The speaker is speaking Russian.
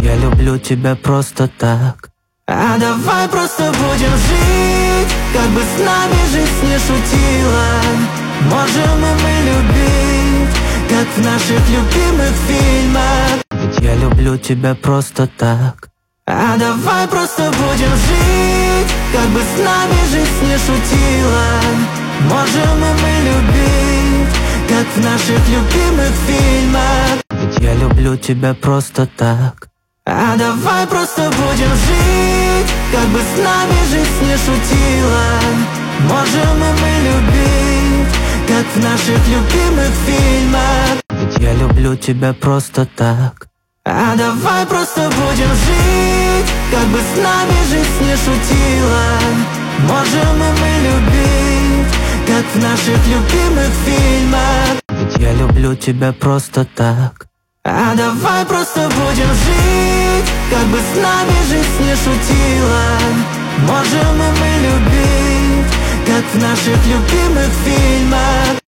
Я люблю тебя просто так. А давай просто будем жить, как бы с нами жизнь не шутила. Можем и мы любить, как в наших любимых фильмах. Ведь я люблю тебя просто так. А давай просто будем жить, как бы с нами жизнь не шутила. Можем и мы любить, как в наших любимых фильмах. Ведь я люблю тебя просто так. А давай просто будем жить, как бы с нами жизнь не шутила. Можем и мы любить, как в наших любимых фильмах. Ведь я люблю тебя просто так. А давай просто будем жить, как бы с нами жизнь не шутила. Можем и мы любить, как в наших любимых фильмах. Ведь я люблю тебя просто так. А давай просто будем жить, как бы с нами жизнь не шутила. Можем и мы любить, как в наших любимых фильмах.